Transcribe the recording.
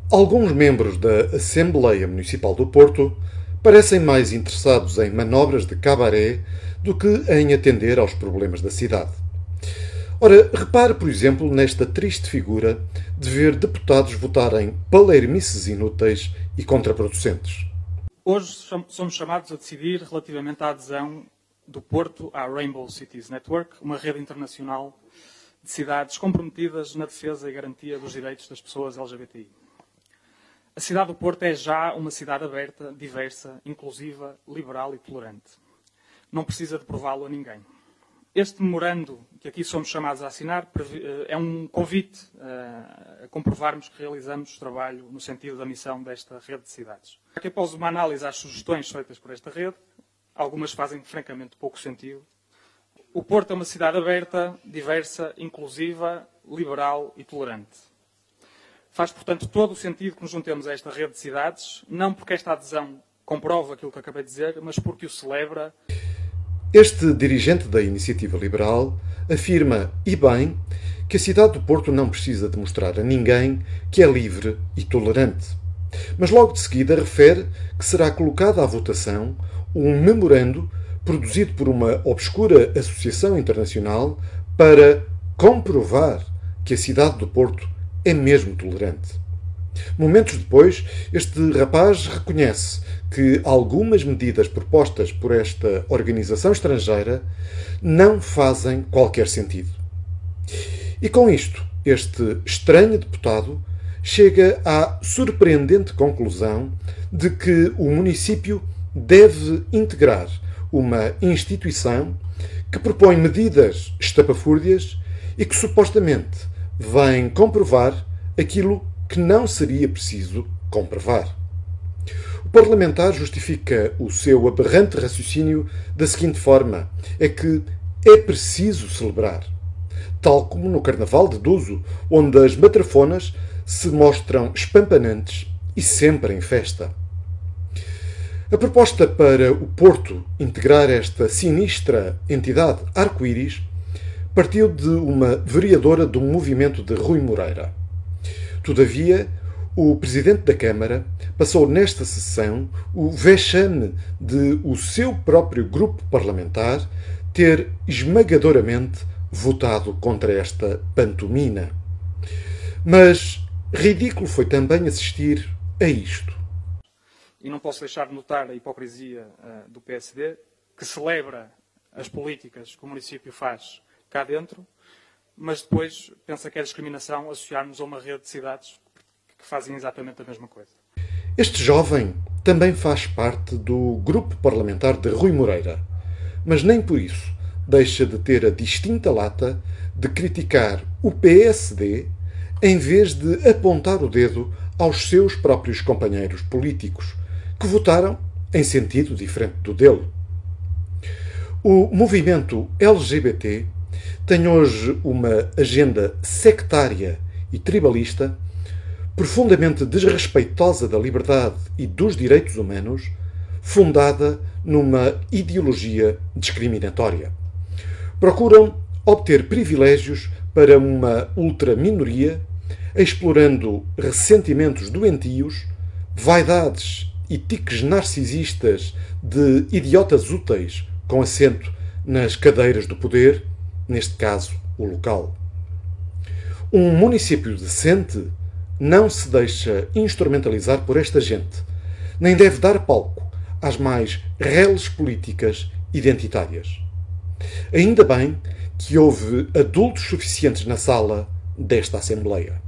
Alguns membros da Assembleia Municipal do Porto parecem mais interessados em manobras de cabaré do que em atender aos problemas da cidade. Ora, repare, por exemplo, nesta triste figura de ver deputados votarem palermices inúteis e contraproducentes. Hoje somos chamados a decidir relativamente à adesão do Porto à Rainbow Cities Network, uma rede internacional de cidades comprometidas na defesa e garantia dos direitos das pessoas LGBTI. A cidade do Porto é já uma cidade aberta, diversa, inclusiva, liberal e tolerante. Não precisa de prová-lo a ninguém. Este memorando que aqui somos chamados a assinar é um convite a comprovarmos que realizamos trabalho no sentido da missão desta rede de cidades. Aqui, após uma análise às sugestões feitas por esta rede, algumas fazem francamente pouco sentido. O Porto é uma cidade aberta, diversa, inclusiva, liberal e tolerante. Faz, portanto, todo o sentido que nos juntemos a esta rede de cidades, não porque esta adesão comprova aquilo que acabei de dizer, mas porque o celebra. Este dirigente da Iniciativa Liberal afirma, e bem, que a cidade do Porto não precisa demonstrar a ninguém que é livre e tolerante. Mas logo de seguida refere que será colocado à votação um memorando produzido por uma obscura associação internacional para comprovar que a cidade do Porto é mesmo tolerante. Momentos depois, este rapaz reconhece que algumas medidas propostas por esta organização estrangeira não fazem qualquer sentido. E com isto, este estranho deputado chega à surpreendente conclusão de que o município deve integrar uma instituição que propõe medidas estapafúrdias e que supostamente vem comprovar aquilo que não seria preciso comprovar. O parlamentar justifica o seu aberrante raciocínio da seguinte forma: é que é preciso celebrar. Tal como no Carnaval de Duso, onde as matrafonas se mostram espampanantes e sempre em festa. A proposta para o Porto integrar esta sinistra entidade arco-íris partiu de uma vereadora do movimento de Rui Moreira. Todavia, o Presidente da Câmara passou nesta sessão o vexame de o seu próprio grupo parlamentar ter esmagadoramente votado contra esta pantomina. Mas ridículo foi também assistir a isto. E não posso deixar de notar a hipocrisia do PSD, que celebra as políticas que o município faz cá dentro, mas depois pensa que é discriminação associar-nos a uma rede de cidades que fazem exatamente a mesma coisa. Este jovem também faz parte do grupo parlamentar de Rui Moreira, mas nem por isso deixa de ter a distinta lata de criticar o PSD em vez de apontar o dedo aos seus próprios companheiros políticos, que votaram em sentido diferente do dele. O movimento LGBT tem hoje uma agenda sectária e tribalista, profundamente desrespeitosa da liberdade e dos direitos humanos, fundada numa ideologia discriminatória. Procuram obter privilégios para uma ultraminoria, explorando ressentimentos doentios, vaidades e tiques narcisistas de idiotas úteis com assento nas cadeiras do poder, neste caso, o local. Um município decente não se deixa instrumentalizar por esta gente, nem deve dar palco às mais reles políticas identitárias. Ainda bem que houve adultos suficientes na sala desta Assembleia.